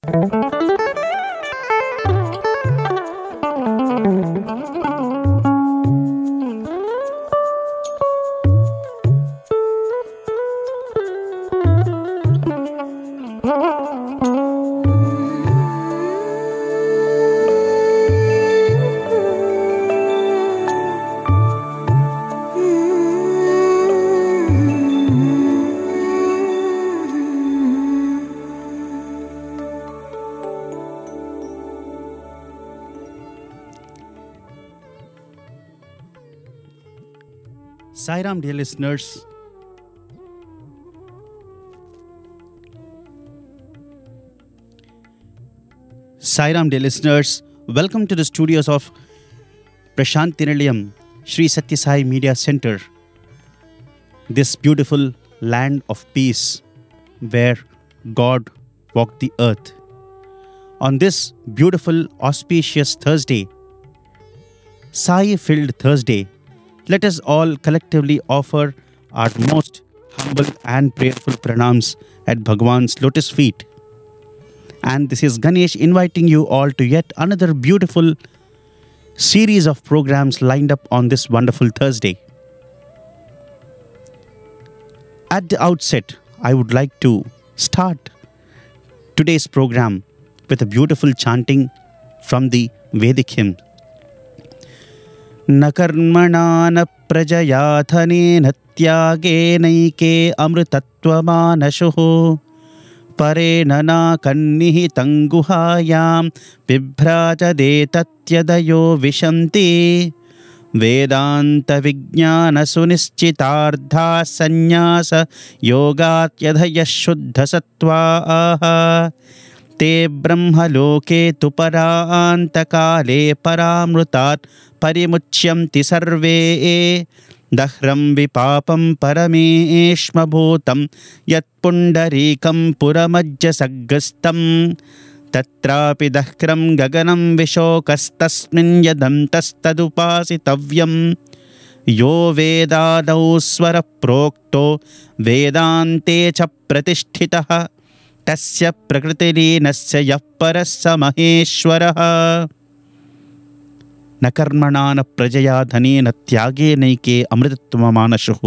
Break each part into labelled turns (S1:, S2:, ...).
S1: Sairam, dear listeners. Sairam, dear listeners. Welcome to the studios of Prashanthi Nilayam, Sri Satya Sai Media Center. This beautiful land of peace where God walked the earth. On this beautiful, auspicious Thursday, Sai-filled Thursday, let us all collectively offer our most humble and prayerful pranams at Bhagwan's lotus feet. And this is Ganesh inviting you all to yet another beautiful series of programs lined up on this wonderful Thursday. At the outset, I would like to start today's program with a beautiful chanting from the Vedic hymn. न कर्मणा न प्रजया धनेन त्यागेनैके अमृतत्वमानशुः परेण नाकन्निहितं गुहायां बिभ्राजते तत्यदयो विशन्ति वेदान्तविज्ञानसुनिश्चितार्थाः सन्न्यास योगात्यधयः शुद्धसत्त्वाः ते ब्रह्मलोके तु परान्तकाले परामृतात् परिमुच्यन्ति सर्वे दह्रं विपापं परमेष्मभूतं यत्पुण्डरीकं पुरमज्जसग्रस्तं तत्रापि दह्रं गगनं विशोकस्तस्मिन् यदन्तस्तदुपासितव्यं यो वेदादौ स्वरप्रोक्तो वेदान्ते च प्रतिष्ठितः तस्य प्रकृतिलीनस्य यः परः स महेश्वरः न कर्मणा न प्रजया धनेन त्यागेनैके अमृतत्वमानशुः.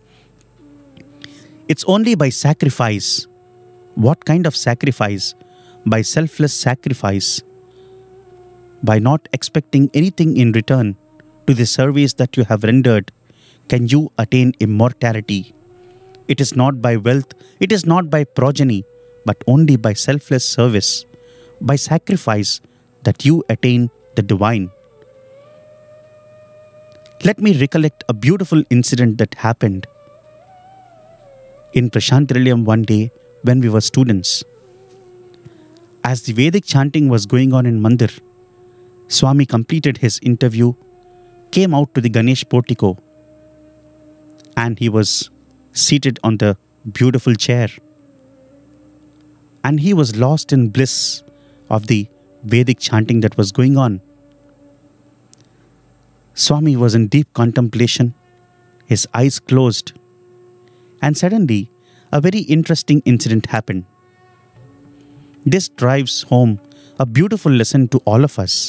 S1: It's only by sacrifice. What kind of sacrifice? By selfless sacrifice. By not expecting anything in return to the service that you have rendered, can you attain immortality. It is not by wealth, it is not by progeny, but only by selfless service, by sacrifice, that you attain the divine. Let me recollect a beautiful incident that happened in Prashanthi Nilayam one day when we were students. As the Vedic chanting was going on in Mandir, Swami completed his interview, came out to the Ganesh portico, and he was seated on the beautiful chair. And he was lost in bliss of the Vedic chanting that was going on. Swami was in deep contemplation, his eyes closed, and suddenly a very interesting incident happened. This drives home a beautiful lesson to all of us.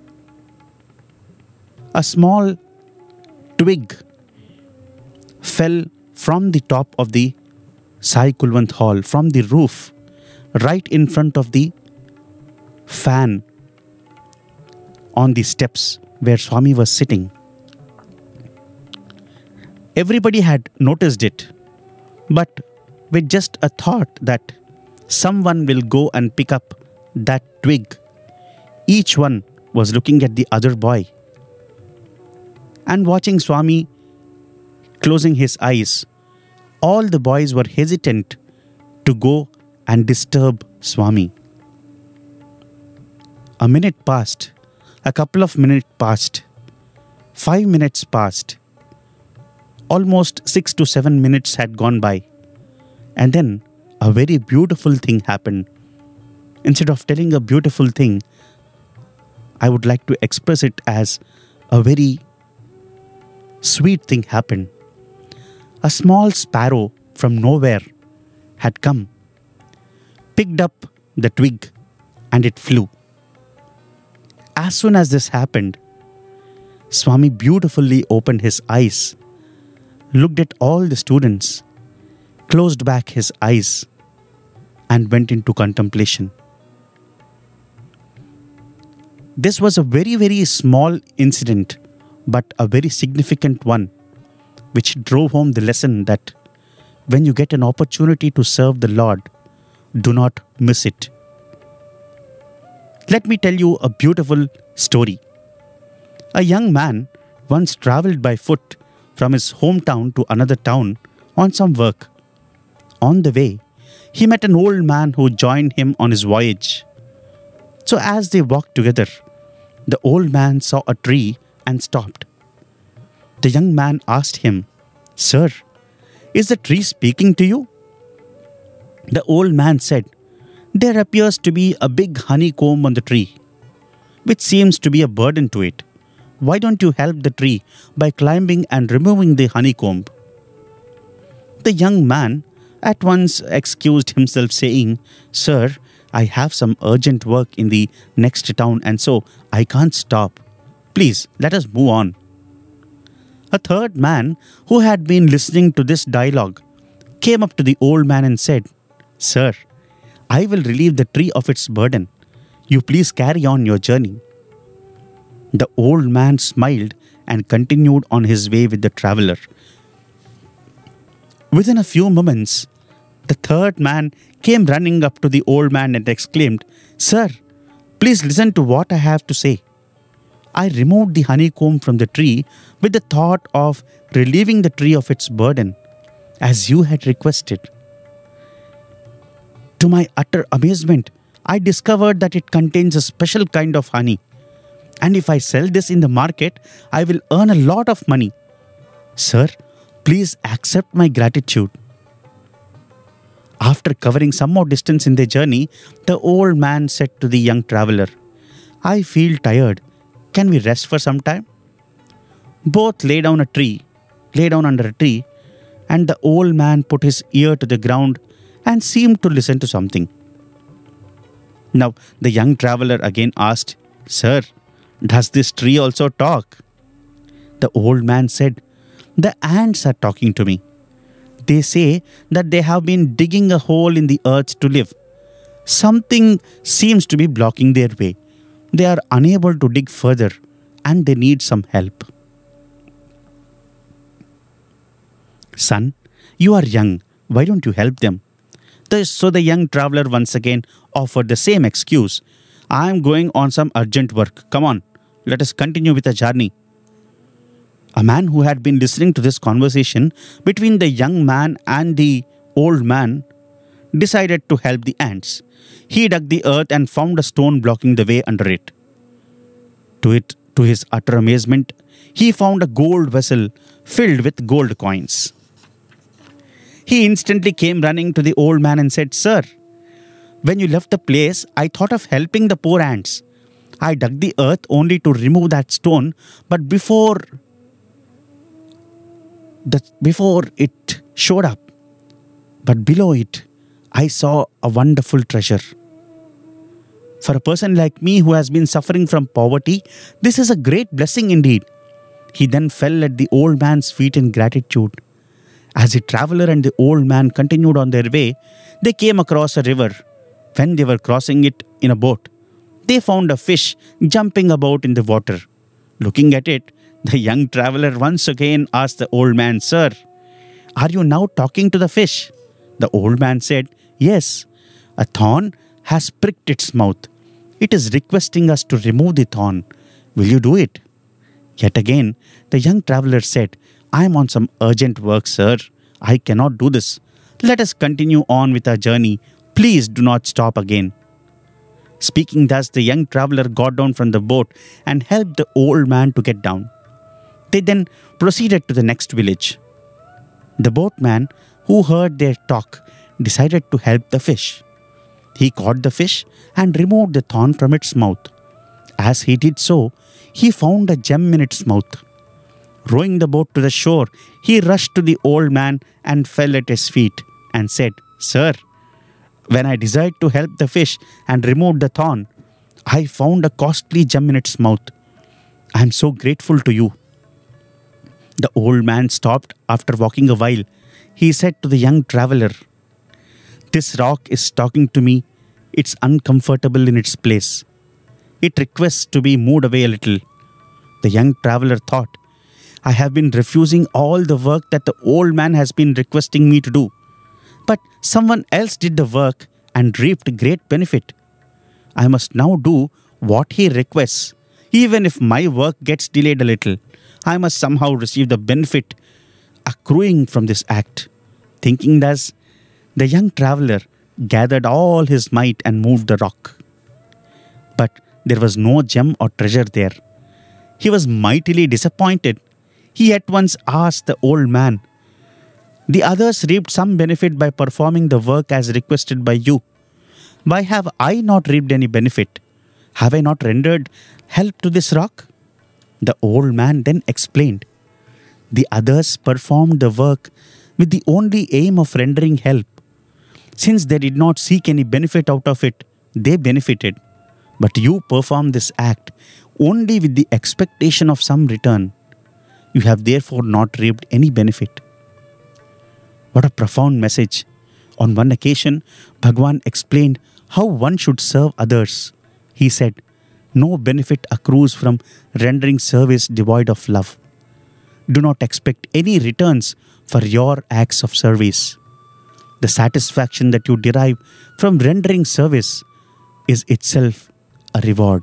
S1: A small twig fell from the top of the Sai Kulwant Hall, from the roof, right in front of the fan on the steps where Swami was sitting. Everybody had noticed it, but with just a thought that someone will go and pick up that twig, each one was looking at the other boy and watching Swami closing his eyes. All the boys were hesitant to go and disturb Swami. A minute passed, a couple of minutes passed, 5 minutes passed, almost 6 to 7 minutes had gone by, and then a very beautiful thing happened. Instead of telling a beautiful thing, I would like to express it as a very sweet thing happened. A small sparrow from nowhere had come, picked up the twig and it flew. As soon as this happened, Swami beautifully opened his eyes, looked at all the students, closed back his eyes, and went into contemplation. This was a very, very small incident, but a very significant one, which drove home the lesson that when you get an opportunity to serve the Lord, do not miss it. Let me tell you a beautiful story. A young man once traveled by foot from his hometown to another town on some work. On the way, he met an old man who joined him on his voyage. So as they walked together, the old man saw a tree and stopped. The young man asked him, "Sir, is the tree speaking to you?" The old man said, "There appears to be a big honeycomb on the tree, which seems to be a burden to it. Why don't you help the tree by climbing and removing the honeycomb?" The young man at once excused himself, saying, "Sir, I have some urgent work in the next town and so I can't stop. Please, let us move on." A third man, who had been listening to this dialogue, came up to the old man and said, "Sir, I will relieve the tree of its burden. You please carry on your journey." The old man smiled and continued on his way with the traveler. Within a few moments, the third man came running up to the old man and exclaimed, "Sir, please listen to what I have to say. I removed the honeycomb from the tree with the thought of relieving the tree of its burden, as you had requested. To my utter amazement, I discovered that it contains a special kind of honey, and if I sell this in the market, I will earn a lot of money. Sir, please accept my gratitude." After covering some more distance in their journey, the old man said to the young traveler, "I feel tired. Can we rest for some time?" Both lay down under a tree, and the old man put his ear to the ground and seemed to listen to something. Now the young traveler again asked, "Sir, does this tree also talk?" The old man said, "The ants are talking to me. They say that they have been digging a hole in the earth to live. Something seems to be blocking their way. They are unable to dig further and they need some help." "Son, you are young. Why don't you help them?" So the young traveler once again offered the same excuse. "I am going on some urgent work. Come on, let us continue with the journey." A man who had been listening to this conversation between the young man and the old man decided to help the ants. He dug the earth and found a stone blocking the way under it. To his utter amazement, he found a gold vessel filled with gold coins. He instantly came running to the old man and said, "Sir, when you left the place, I thought of helping the poor ants. I dug the earth only to remove that stone, but before it showed up, but below it, I saw a wonderful treasure. For a person like me who has been suffering from poverty, this is a great blessing indeed." He then fell at the old man's feet in gratitude. As the traveler and the old man continued on their way, they came across a river. When they were crossing it in a boat, they found a fish jumping about in the water. Looking at it, the young traveler once again asked the old man, "Sir, are you now talking to the fish?" The old man said, "Yes, a thorn has pricked its mouth. It is requesting us to remove the thorn. Will you do it?" Yet again, the young traveler said, "I am on some urgent work, sir. I cannot do this. Let us continue on with our journey. Please do not stop again." Speaking thus, the young traveler got down from the boat and helped the old man to get down. They then proceeded to the next village. The boatman, who heard their talk, decided to help the fish. He caught the fish and removed the thorn from its mouth. As he did so, he found a gem in its mouth. Rowing the boat to the shore, he rushed to the old man and fell at his feet and said, "Sir, When I desired to help the fish and removed the thorn, I found a costly gem in its mouth. I am so grateful to you." The old man stopped after walking a while. He said to the young traveler, "This rock is talking to me. It's uncomfortable in its place. It requests to be moved away a little." The young traveler thought, "I have been refusing all the work that the old man has been requesting me to do. But someone else did the work and reaped great benefit. I must now do what he requests. Even if my work gets delayed a little, I must somehow receive the benefit accruing from this act." Thinking thus, the young traveler gathered all his might and moved the rock. But there was no gem or treasure there. He was mightily disappointed. He at once asked the old man, "The others reaped some benefit by performing the work as requested by you. Why have I not reaped any benefit? Have I not rendered help to this rock?" The old man then explained, "The others performed the work with the only aim of rendering help. Since they did not seek any benefit out of it, they benefited. But you performed this act only with the expectation of some return. You have therefore not reaped any benefit." What a profound message. On one occasion, Bhagwan explained how one should serve others. He said, "No benefit accrues from rendering service devoid of love. Do not expect any returns for your acts of service. The satisfaction that you derive from rendering service is itself a reward."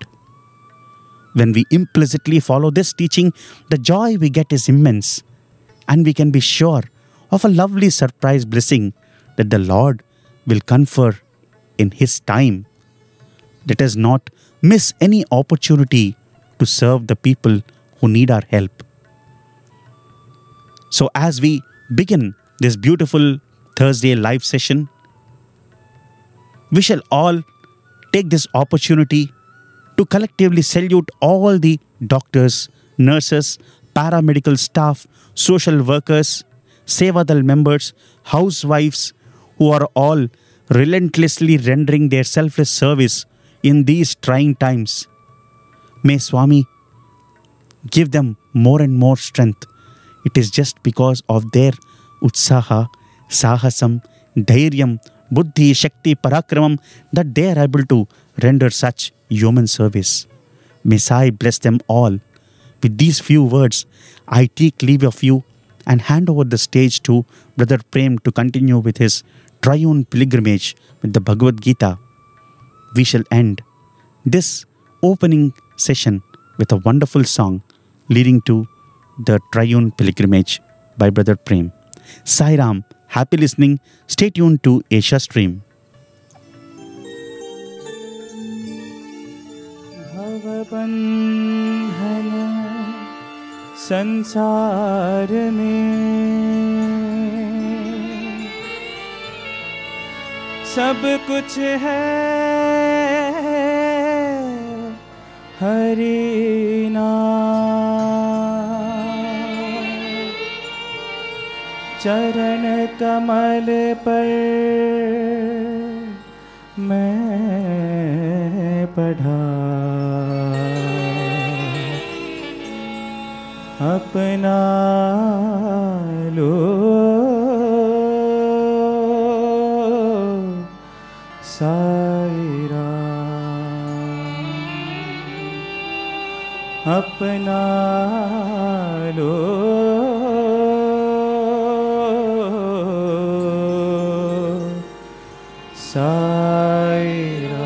S1: When we implicitly follow this teaching, the joy we get is immense, and we can be sure of a lovely surprise blessing that the Lord will confer in His time. Let us not miss any opportunity to serve the people who need our help. So as we begin this beautiful Thursday live session, we shall all take this opportunity to collectively salute all the doctors, nurses, paramedical staff, social workers, Sevadal members, housewives who are all relentlessly rendering their selfless service in these trying times. May Swami give them more and more strength. It is just because of their utsaha, sahasam, dhairyam, buddhi, shakti, parakramam that they are able to render such human service. May Sai bless them all. With these few words, I take leave of you and hand over the stage to Brother Prem to continue with his triune pilgrimage with the Bhagavad Gita. We shall end this opening session with a wonderful song leading to the triune pilgrimage by Brother Prem. Sai Ram, happy listening. Stay tuned to Asia Stream.
S2: भवबन्धन संसार में सब कुछ है हरि नाम, चरण कमल पर मैं पढ़ा अपना लो साई राम, अपना लो साई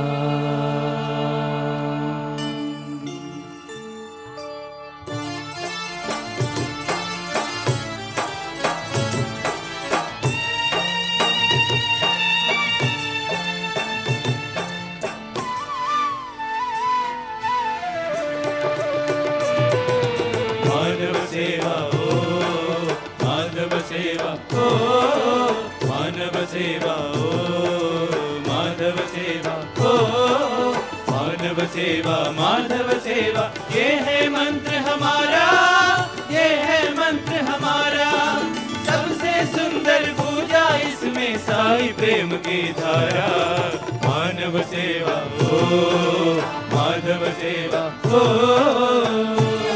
S3: सेवा माधव सेवा, ये है मंत्र हमारा, ये है मंत्र हमारा, सबसे सुंदर पूजा इसमें बरसाई प्रेम की धारा। मानव सेवा ओ माधव सेवा ओ।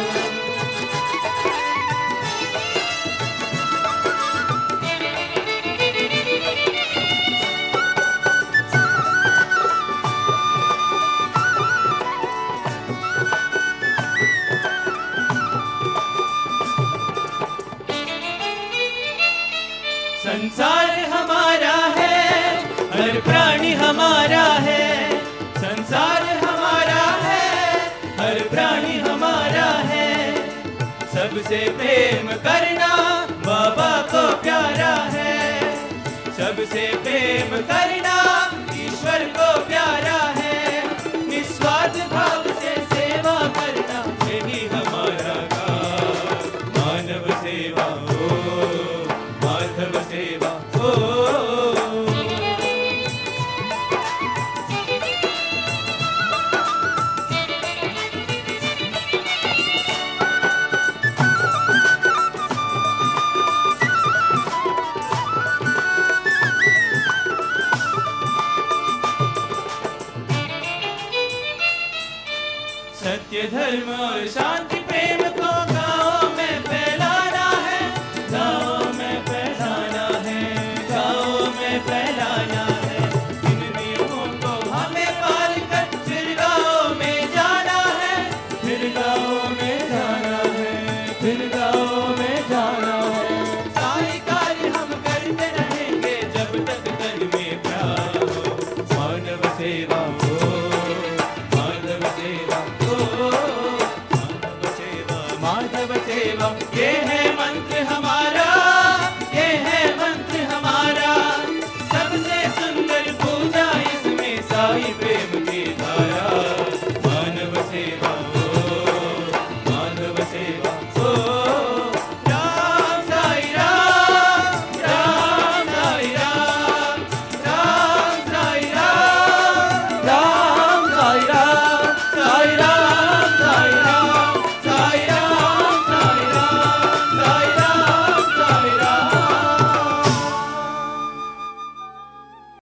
S3: संसार हमारा है, हर प्राणी हमारा है। संसार हमारा है, हर प्राणी हमारा है। सबसे प्रेम करना बाबा को प्यारा है। सबसे प्रेम करना ईश्वर को प्यारा है। निस्वार्थ भाव से सेवा करना यही हमारा काम। मानव सेवा हो माधव सेवा हो। सत्य धर्म और शांति